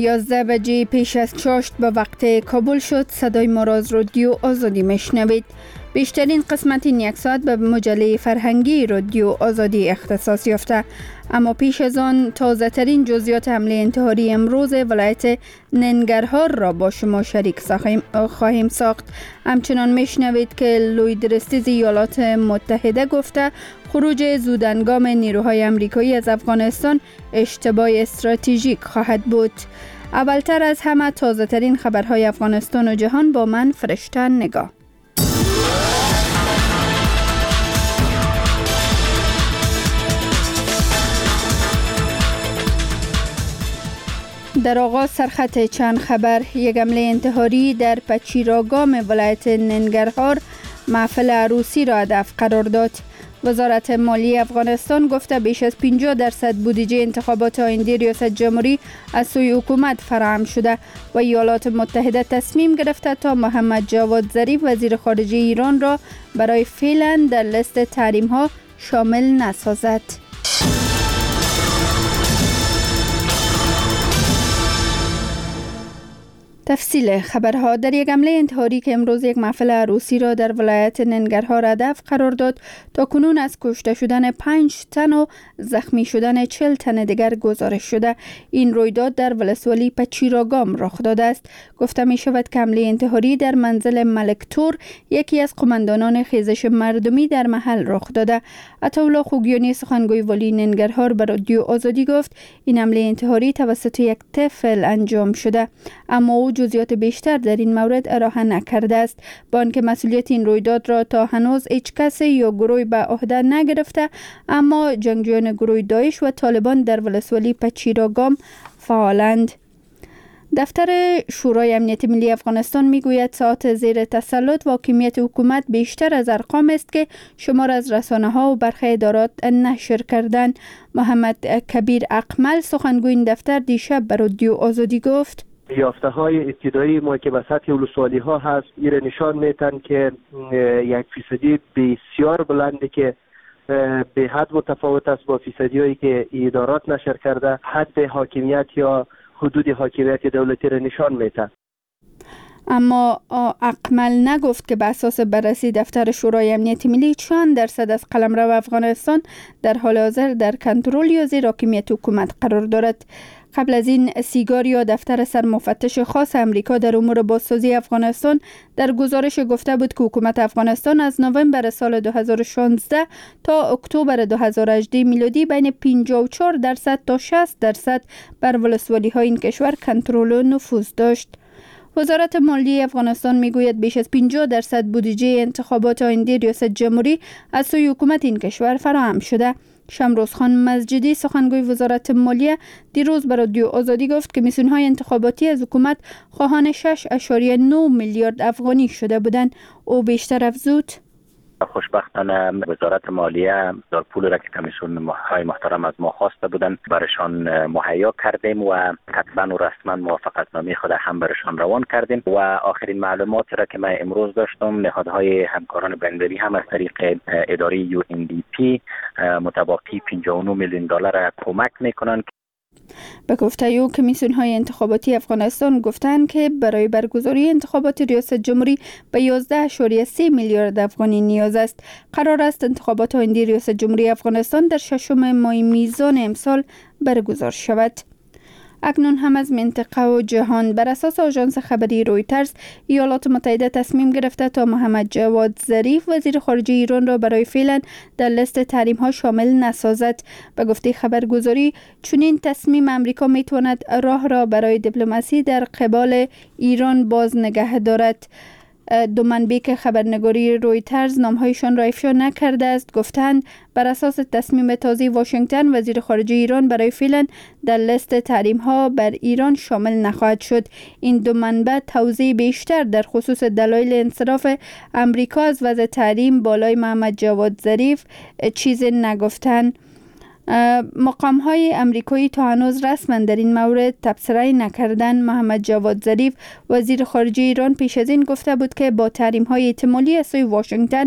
11 بجه پیش از چاشت به وقت کابل شد. صدای ما را از رادیو آزادی میشنوید. بیشترین قسمت این یک ساعت به مجله فرهنگی رادیو آزادی اختصاص یافته. اما پیش از آن تازه ترین جزئیات حمله انتحاری امروز ولایت ننگرهار را با شما شریک خواهیم ساخت. همچنان میشنوید که لوید رستیز ایالات متحده گفته خروج زودهنگام نیروهای امریکایی از افغانستان اشتباه استراتژیک خواهد بود. اولتر از همه تازه ترین خبرهای افغانستان و جهان با من فرشته نگاه. در آغاز سرخط چند خبر. یک حمله انتحاری در پچیراگام ولایت ننگرهار محفل عروسی را هدف قرار داد. وزارت مالیه افغانستان گفته بیش از 50% بودجه انتخابات آینده ریاست جمهوری از سوی حکومت فراهم شده و ایالات متحده تصمیم گرفته تا محمد جواد ظریف وزیر خارجه ایران را برای فعلا در لیست تحریم ها شامل نسازد. تفصیل خبرها. در یک حمله انتحاری که امروز یک محفل عروسی را در ولایت ننگرهار هدف قرار داد، تا کنون از کشته شدن 5 تن و زخمی شدن 40 تن دیگر گزارش شده. این رویداد در ولسوالی پچیراگام رخ داده است. گفته می شود که حمله انتحاری در منزل ملک تور، یکی از قماندانان خیزش مردمی، در محل رخ داده. عطاالله خوگیانی سخنگوی والی ننگرهار به رادیو آزادی گفت این حمله انتحاری توسط یک طفل انجام شده، اما او جزئیات بیشتر در این مورد ارائه نکرده است. با آنکه مسئولیت این رویداد را تا هنوز هیچ کس یا گروهی به عهده نگرفته، اما جنگجویان گروه داعش و طالبان در ولسوالی پچیراگام فعالند. دفتر شورای امنیت ملی افغانستان میگوید ساعات زیر تسلط و حاکمیت حکومت بیشتر از ارقام است که شمار از رسانه‌ها و برخی ادارات نشر کردند. محمد کبیر اقمل سخنگوی این دفتر دیشب به رادیو آزادی گفت یافته های ابتدایی ما که به سطح ولسوالی ها هست این نشان میتن که 1% بسیار بلنده که به حد متفاوت است با فیصدی هایی که ادارات نشر کرده. حد حاکمیت یا حدود حاکمیت دولتی را نشان میتن. اما اقمل نگفت که به اساس بررسی دفتر شورای امنیت ملی چند درصد از قلمرو افغانستان در حال حاضر در کنترل یا زیر حاکمیت حکومت قرار دارد. قبل از این سیگار یا دفتر سرمفتش خاص امریکا در امور بازسازی افغانستان در گزارش گفته بود که حکومت افغانستان از نوامبر سال 2016 تا اکتبر 2018 میلادی بین 54% تا 60% بر ولسوالی های این کشور کنترل و نفوذ داشت. وزارت مالیه افغانستان میگوید بیش از 50% بودجه انتخابات آینده ریاست جمهوری از سوی حکومت این کشور فراهم شده. شمروز خان مسجدی سخنگوی وزارت مالیه دیروز به رادیو آزادی گفت که میسونهای انتخاباتی از حکومت خواهان 6.9 میلیارد افغانی شده بودند. او بیشتر افزود خوشبختانه وزارت مالیه دار پول را که کمیسیون های محترم از ما خواسته بودند برشان مهیا کردیم و کتبا و رسما موافقتنامه خود هم برشان روان کردیم و آخرین معلوماتی را که من امروز داشتم نهادهای همکاران بین‌المللی هم از طریق اداره UNDP متباقی 59 میلیون دلار کمک میکنند. به گفته او کمیسیون‌های انتخاباتی افغانستان گفتند که برای برگزاری انتخابات ریاست جمهوری به 11.3 میلیارد افغانی نیاز است. قرار است انتخابات آینده ریاست جمهوری افغانستان در 6 ماه میزان امسال برگزار شود. اکنون هم از منطقه و جهان. بر اساس آژانس خبری رویترز، ایالات متحده تصمیم گرفته تا محمد جواد ظریف وزیر خارجه ایران را برای فعلا در لیست تحریم ها شامل نسازد. به گفته خبرگزاری چنین تصمیم امریکا میتواند راه را برای دیپلماسی در قبال ایران باز نگه دارد. دو منبع که خبرنگاری رویترز نامهایشان را افشا نکرده است گفتند بر اساس تصمیم تازه واشنگتن وزیر خارجه ایران برای فعلا در لیست تحریم ها بر ایران شامل نخواهد شد. این دو منبع توضیح بیشتر در خصوص دلایل انصراف امریکا از وضع تحریم بالای محمد جواد ظریف چیزی نگفتند. مقام‌های امریکایی تا هنوز رسما در این مورد تبصره نکردند. محمد جواد ظریف وزیر خارجه ایران پیش از این گفته بود که با تحریم‌های احتمالی از سوی واشنگتن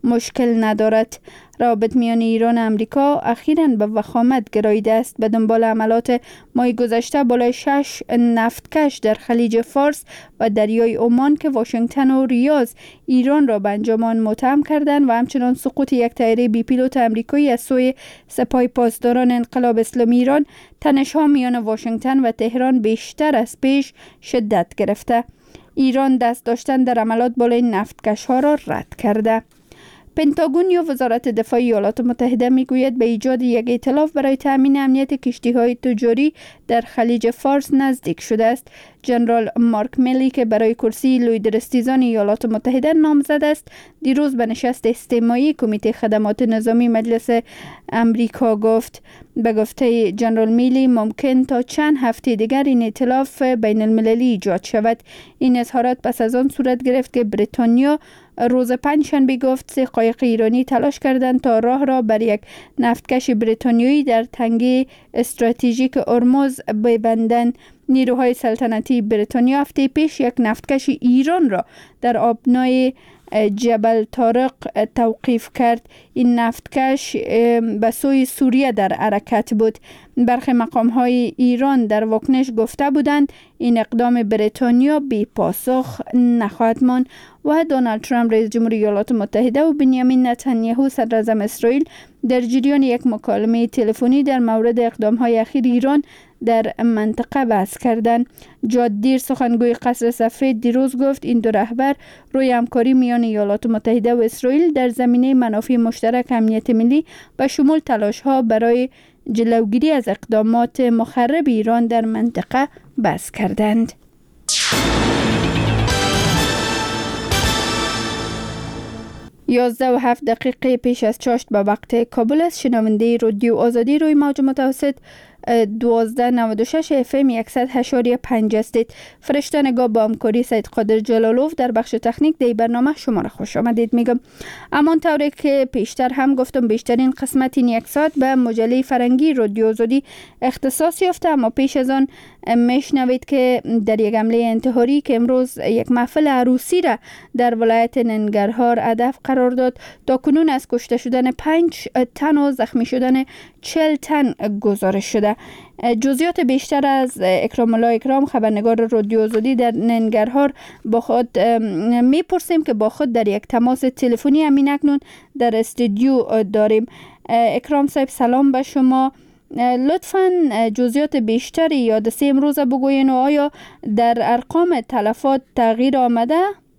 مشکل ندارد. روابط میان ایران و امریکا اخیراً به وخامت گراییده است. به دنبال عملیات ماه گذشته بالای 6 نفتکش در خلیج فارس و دریای عمان که واشنگتن و ریاض ایران را به انجام آن متهم کردند و همچنان سقوط یک طیاره بی پیلوت امریکایی از سوی سپاه پاسداران انقلاب اسلامی ایران، تنش‌ها میان واشنگتن و تهران بیشتر از پیش شدت گرفته. ایران دست داشتن در عملیات بالای نفتکش‌ها را رد کرده. پنتاگون یا وزارت دفاع ایالات متحده میگوید به ایجاد یک ائتلاف برای تامین امنیت کشتی‌های تجاری در خلیج فارس نزدیک شده است. جنرال مارک میلی که برای کرسی لویدرستیزان ایالات متحده نامزد است، دیروز به نشست استماعی کمیته خدمات نظامی مجلس امریکا گفت. به گفته جنرال میلی ممکن تا چند هفته دیگر این ائتلاف بین المللی ایجاد شود. این اظهارات پس از آن صورت گرفت که بریتانیا روز پنجشنبه گفت 3 قایق ایرانی تلاش کردند تا راه را بر یک نفتکش بریتانیایی در تنگه استراتژیک هرمز ببندند. نیروهای سلطنتی بریتانیا هفته پیش یک نفتکش ایران را در آبنای جبل طارق توقیف کرد. این نفتکش به سوی سوریه در حرکت بود. برخی مقام‌های ایران در واکنش گفته بودند این اقدام بریتانیا بی پاسخ نخواهد ماند. و دونالد ترامپ رئیس جمهوری ایالات متحده و بنیامین نتانیاهو صدر اعظم اسرائیل در جریان یک مکالمه تلفنی در مورد اقدام‌های اخیر ایران در منطقه بحث کردند. جاد دیر سخنگوی قصر سفید دیروز گفت این دو رهبر روی همکاری میان ایالات متحده و اسرائیل در زمینه منافع مشترک امنیت ملی و شمول تلاش‌ها برای جلوگیری از اقدامات مخرب ایران در منطقه بحث کردند. 11:07 پیش از چاشت به وقت کابل است. شنونده رادیو آزادی روی موج متوسط 1296 FM 100.5 هستید. فرشته نگاه با همکاری سید قادر جلالوف در بخش تکنیک دی برنامه شما را خوش آمدید میگم. امان طوری که پیشتر هم گفتم بیشترین قسمت این یک ساعت به مجله فرنگی رادیو آزادی اختصاص یافته، اما پیش از آن میشنوید که در یک حمله انتحاری که امروز یک محفل عروسی را در ولایت ننگرهار هدف قرار داد، تا کنون از کشته شدن 5 تن و زخمی شدن 40 تن گزارش شده. جزئیات بیشتر از اکرام الله اکرام خبرنگار رادیو آزادی در ننگرهار با خود میپرسیم که با خود در یک تماس تلفنی همین اکنون در استودیو داریم. اکرام صاحب سلام به شما. لطفاً جزئیات بیشتری یا حادثه امروز بگوین و آیا در ارقام تلفات تغییر آمده؟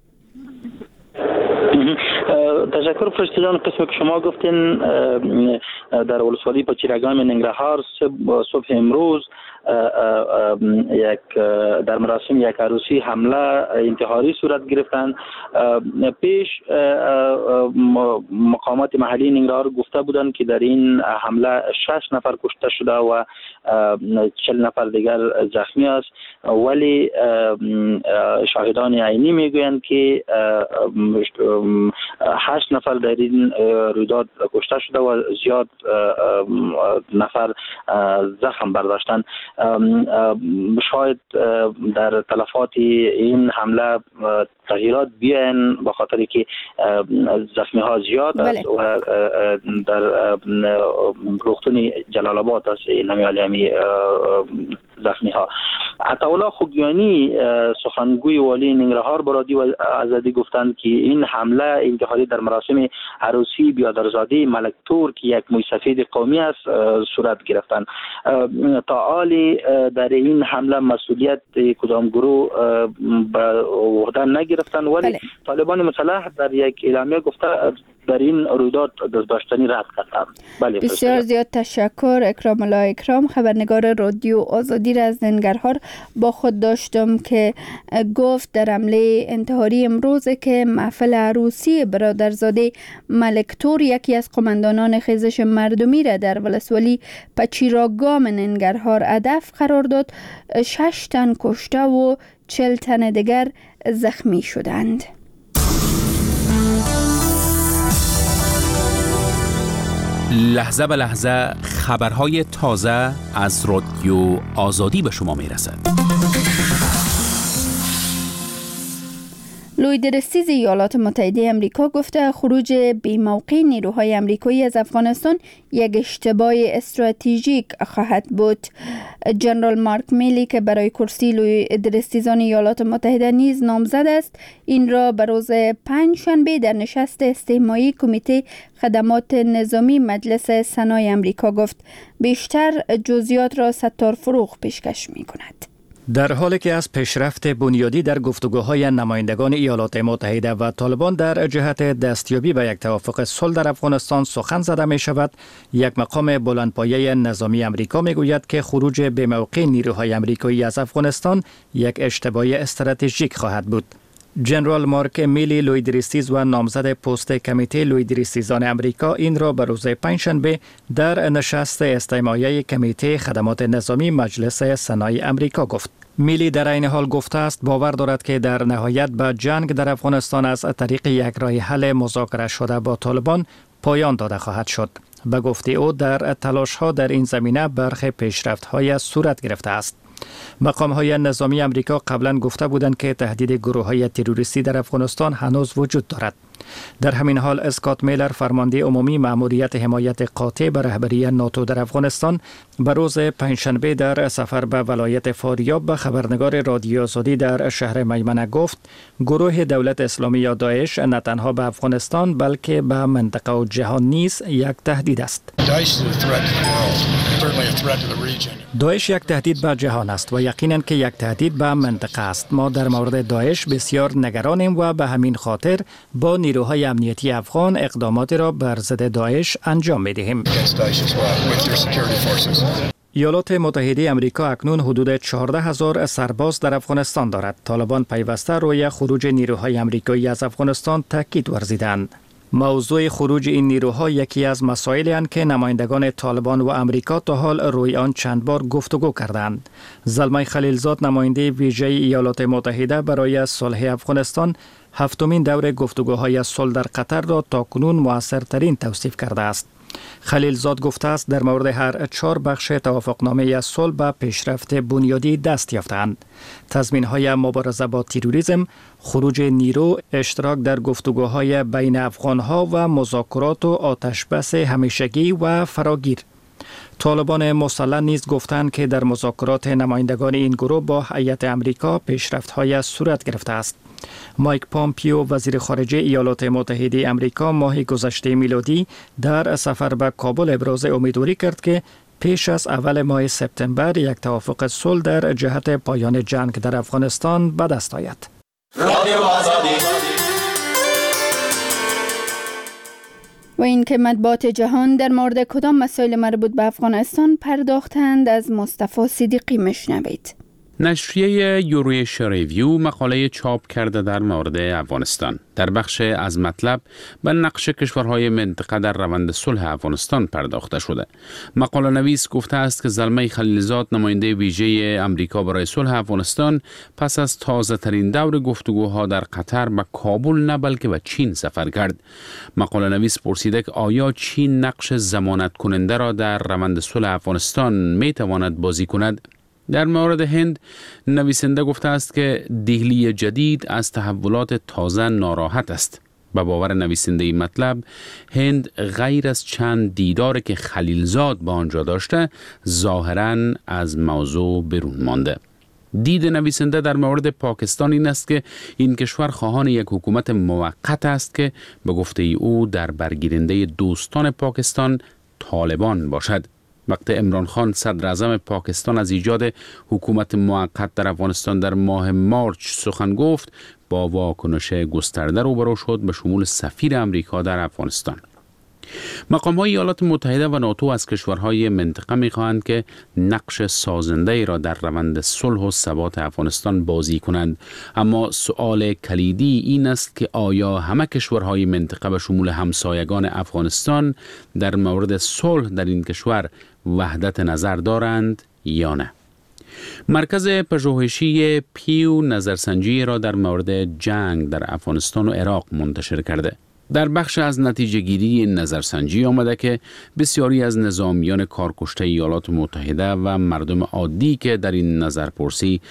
تشکر فرشته جان. قسمی که شما گفتین در ولسوالی پچیرگان ننگرهار صبح امروز در مراسم یک عروسی حمله انتحاری صورت گرفتند. پیش مقامات محلی ننگرهار گفته بودند که در این حمله 6 نفر کشته شده و 40 نفر دیگر زخمی است، ولی شاهدان عینی میگویند که 8 نفر در این رویداد کشته شده و زیاد نفر زخم برداشتند. شاید در تلفات این حمله تغییرات بیاین به خاطری که زخمی ها زیاد است و در روغتون جلال آباد است نمیالی زخمی ها. عطاالله خوگیانی سخنگوی والی ننگرهار برادی و آزادی گفتند که این حمله انتحاری در مراسم عروسی بیادرزاده ملک تور که یک موی سفید قومی است صورت گرفتند. تا حالی در این حمله مسئولیت کدام گروه به عهده نگرفتند، ولی طالبان مسلح در یک اعلامیه گفته در این رویداد دست داشتنی رد کردند. بله، بسیار زیاد تشکر. اکرام الله اکرام خبرنگار رادیو آزادی را از ننگرهار با خود داشتم که گفت در حمله انتحاری امروز که محفل عروسی برادرزاده ملک تور یکی از قماندانان خیزش مردمی را در ولسوالی پچیراگام ننگرهار هدف قرار داد، 6 تن کشته و 40 تن دیگر زخمی شدند. لحظه به لحظه خبرهای تازه از رادیو آزادی به شما میرسد. لوید رستیز ایالات متحده آمریکا گفته خروج بی‌موقع نیروهای آمریکایی از افغانستان یک اشتباه استراتژیک خواهد بود. جنرال مارک میلی که برای کرسی لوید رستیزان ایالات متحده نیز نامزد است، این را به روز پنجشنبه در نشست استماعی کمیته خدمات نظامی مجلس سنای آمریکا گفت. بیشتر جزئیات را ستار فروغ پیشکش می‌کند. در حالی که از پیشرفت بنیادی در گفتگوهای نمایندگان ایالات متحده و طالبان در جهت دستیابی به یک توافق صلح در افغانستان سخن زده می شود، یک مقام بلندپایه نظامی آمریکا می گوید که خروج بی‌موقع نیروهای آمریکایی از افغانستان یک اشتباه استراتژیک خواهد بود. جنرال مارک میلی لوید رستیز و نامزد پست کمیته لوید رستیزان آمریکا این را به روز پنجشنبه در نشست استماعی کمیته خدمات نظامی مجلس سنای آمریکا گفت. میلی در این حال گفته است باور دارد که در نهایت به جنگ در افغانستان از طریق یک راه حل مذاکره شده با طالبان پایان داده خواهد شد. به گفته او در تلاش‌ها در این زمینه برخی پیشرفت‌های صورت گرفته است. مقام‌های نظامی آمریکا قبلا گفته بودند که تهدید گروه‌های تروریستی در افغانستان هنوز وجود دارد. در همین حال اسکات میلر فرمانده عمومی مأموریت حمایت قاطع به رهبری ناتو در افغانستان به روز پنجشنبه در سفر به ولایت فاریاب به خبرنگار رادیو آزادی در شهر میمنه گفت گروه دولت اسلامی یا داعش نه تنها به افغانستان بلکه به منطقه و جهان نیز یک تهدید است. داعش یک تهدید به جهان است و یقینا که یک تهدید به منطقه است. ما در مورد داعش بسیار نگرانیم و به همین خاطر با نیروهای امنیتی افغان اقدامات را بر ضد داعش انجام می‌دهیم. ایالات متحده آمریکا اکنون حدود 14,000 سرباز در افغانستان دارد. طالبان پیوسته روی خروج نیروهای آمریکایی از افغانستان تاکید ورزیدند. موضوع خروج این نیروها یکی از مسائلی است که نمایندگان طالبان و آمریکا تا حال روی آن چند بار گفتگو کردند. زلمه خلیلزاد نماینده ویژه ایالات متحده برای صلح افغانستان هفتمین دور گفتگوهای صلح در قطر را تاکنون مؤثرترین توصیف کرده است. خلیلزاد گفته است در مورد هر 4 بخش توافقنامه صلح به پیشرفت بنیادی دست یافتند. تضمین‌های مبارزه با تروریسم، خروج نیرو، اشتراک در گفتگوهای بین افغان‌ها و مذاکرات و آتشبس همیشگی و فراگیر. طالبان مسلح نیز گفتند که در مذاکرات نمایندگان این گروه با هیئت آمریکا پیشرفت‌های صورت گرفته است. مایک پامپیو وزیر خارجه ایالات متحده آمریکا ماه گذشته میلادی در سفر به کابل ابراز امیدواری کرد که پیش از اول ماه سپتامبر یک توافق صلح در جهت پایان جنگ در افغانستان به دست آید. و این که مطبوعات جهان در مورد کدام مسائل مربوط به افغانستان پرداختند از مصطفی صدیقی مشنوید. نشریه یوریش ریویو مقاله چاپ کرده در مورد افغانستان. در بخش از مطلب به نقش کشورهای منطقه در روند صلح افغانستان پرداخته شده. مقاله نویس گفته است که زلمه خلیلزاد نماینده ویژه امریکا برای صلح افغانستان پس از تازه ترین دور گفتگوها در قطر به کابل نه بلکه به چین سفر کرد. مقاله نویس پرسیده که آیا چین نقش ضمانت کننده را در روند صلح افغانستان می تواند بازی کند؟ در مورد هند نویسنده گفته است که دهلی جدید از تحولات تازه ناراحت است. به باور نویسنده این مطلب هند غیر از چند دیدار که خلیلزاد با آنجا داشته ظاهراً از موضوع برون مانده. دید نویسنده در مورد پاکستان این است که این کشور خواهان یک حکومت موقت است که به گفته او در برگیرنده دوستان پاکستان طالبان باشد. وقتی عمران خان صدر اعظم پاکستان از ایجاد حکومت موقت در افغانستان در ماه مارچ سخن گفت، با واکنش گسترده روبرو شد به شمول سفیر امریکا در افغانستان. مقام‌های ایالات متحده و ناتو از کشورهای منطقه می‌خواهند که نقش سازنده را در روند صلح و ثبات افغانستان بازی کنند، اما سؤال کلیدی این است که آیا همه کشورهای منطقه به شمول همسایگان افغانستان در مورد صلح در این کشور وحدت نظر دارند یا نه؟ مرکز پژوهشی پیو نظرسنجی را در مورد جنگ در افغانستان و عراق منتشر کرده. در بخش از نتیجه گیری نظرسنجی آمده که بسیاری از نظامیان کارکشته ایالات متحده و مردم عادی که در این نظرپرسی